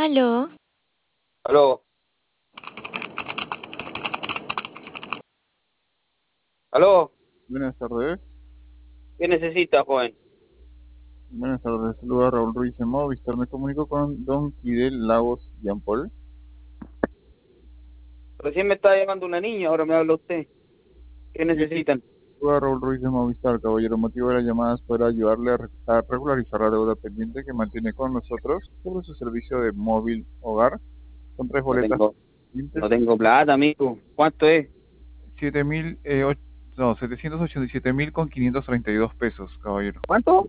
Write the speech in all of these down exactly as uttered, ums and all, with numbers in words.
Aló, Aló, aló, Buenas tardes. ¿qué necesita, joven? Buenas tardes. Saluda Raúl Ruiz de Movistar. Me comunico con Don Kidel Lagos Jean Paul. Recién me estaba llamando una niña, ahora me habla usted. ¿Qué Sí, necesitan? saluda Raúl Ruiz de Movistar, caballero. Motivo de las llamadas para ayudarle a, re- a regularizar la deuda pendiente que mantiene con nosotros sobre su servicio de móvil hogar. Son tres No boletas tengo, pendientes. no tengo plata, amigo. ¿Cuánto es? Siete mil, eh, och- no, setecientos ochenta y siete mil con quinientos treinta y dos pesos, caballero. ¿Cuánto?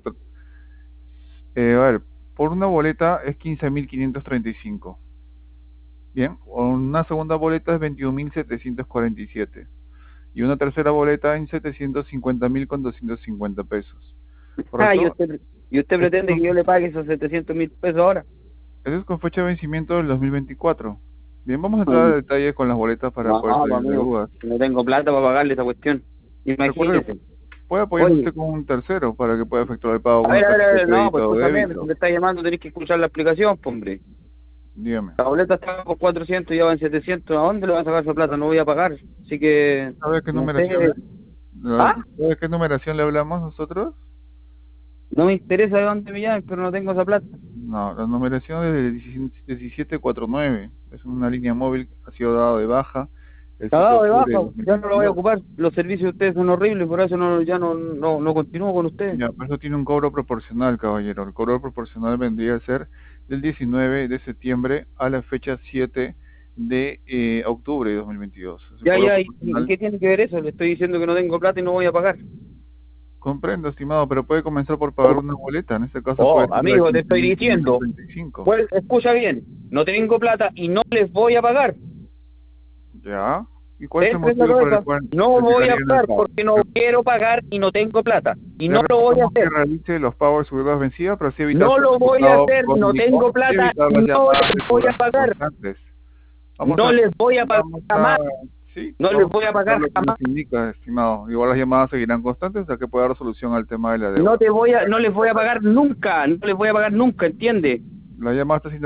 Eh, a ver, por una boleta es quince mil quinientos treinta y cinco. Bien, una segunda boleta es veintiún mil setecientos cuarenta y siete. Y una tercera boleta en setecientos cincuenta mil con doscientos cincuenta pesos. Ah, ¿y ¿Correcto? usted, y usted Esto es pretende con, que yo le pague esos setecientos mil pesos ahora? esto es con fecha de vencimiento del dos mil veinticuatro. Bien, vamos a entrar a Mm, detalle con las boletas para No, poder salir de amigo, dudas. no tengo plata para pagarle esa cuestión. Recuerde que Imagínese. puede apoyarse Oye, usted con un tercero para que pueda efectuar el pago a con una ver, a ver, a tarjeta de ver, no, pues crédito o escúchame, si débito. me está llamando tenés que escuchar la explicación, pues, hombre. Dígame. La boleta está por cuatrocientos, ya van setecientos. ¿A dónde le van a sacar esa plata? No voy a pagar. Así que, ¿Sabe qué no numeración sé. le, la- ¿Ah? ¿sabe qué numeración le hablamos nosotros? No me interesa de dónde me llamen, pero no tengo esa plata. No, la numeración es de diecisiete cuarenta y nueve. Es una línea móvil que ha sido dado de baja el siete de Cagado de octubre baja, de dos mil ya no lo voy a veintidós. ocupar. Los servicios de ustedes son horribles, por eso no, ya no, no, no continúo con ustedes. Ya, por eso tiene un cobro proporcional, caballero. El cobro proporcional vendría a ser del diecinueve de septiembre a la fecha siete de eh, octubre de dos mil veintidós. Ese Ya, cobro ya, ¿y, y proporcional, qué tiene que ver eso? Le estoy diciendo que no tengo plata y no voy a pagar. comprendo, estimado, pero puede comenzar por pagar una boleta. En este caso puede Oh, ser la de amigo, te quince estoy mil quinientos diciendo. treinta y cinco. Pues, escucha bien, no tengo plata y no les voy a pagar. ¿Ya? ¿Y cuál es el Esa es la motivo por el cosa. cual No se voy a negarían al pagar pago? porque no quiero pagar y no tengo plata. Y Le no lo voy a recomendamos que hacer. realice los pagos de su deuda vencida, pero así evitar No ser lo voy a ejecutado hacer, por no Nico tengo y plata evitar y las no llamadas les de voy a cobranza pagar. constantes. Vamos No a, les voy a pagar vamos a, jamás. sí, No les vamos voy a a pagar hacer lo que jamás. nos indica, estimado. Igual las llamadas seguirán constantes hasta que pueda dar solución al tema de la No deuda. te voy a, no les voy a pagar nunca, no les voy a pagar nunca, ¿entiendes? La llamada está siendo